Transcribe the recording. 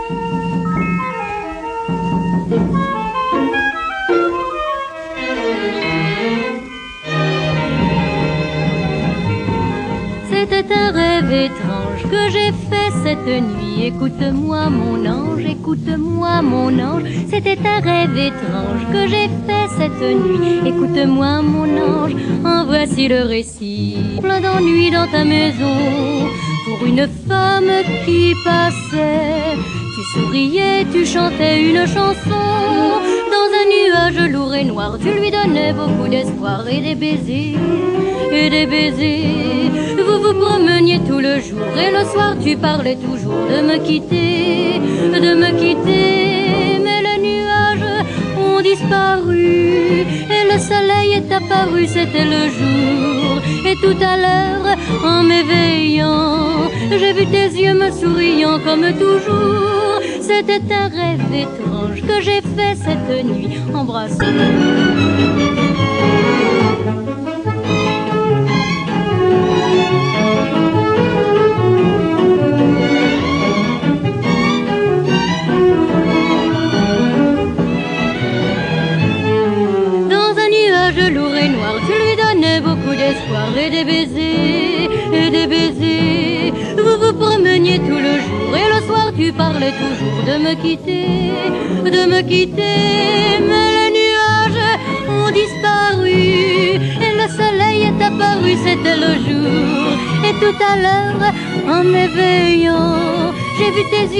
C'était un rêve étrange que j'ai fait cette nuit. Écoute-moi mon ange, écoute-moi mon ange. C'était un rêve étrange que j'ai fait cette nuit. Écoute-moi mon ange, en voici le récit. Plein d'ennuis dans ta maison, pour une femme qui passait. Tu souriais, tu chantais une chanson. Dans un nuage lourd et noir, tu lui donnais beaucoup d'espoir et des baisers, et des baisers. Vous vous promeniez tout le jour et le soir tu parlais toujours de me quitter, de me quitter. Mais les nuages ont disparu et le soleil est apparu, c'était le jour. Et tout à l'heure, en m'éveillant, j'ai vu tes yeux me souriant comme toujours. C'était un rêve étrange que j'ai fait cette nuit. Embrasse-moi. Lourd et noir, tu lui donnais beaucoup d'espoir et des baisers, et des baisers. Vous vous promeniez tout le jour et le soir tu parlais toujours de me quitter, de me quitter. Mais les nuages ont disparu et le soleil est apparu, c'était le jour. Et tout à l'heure, en m'éveillant, j'ai vu tes yeux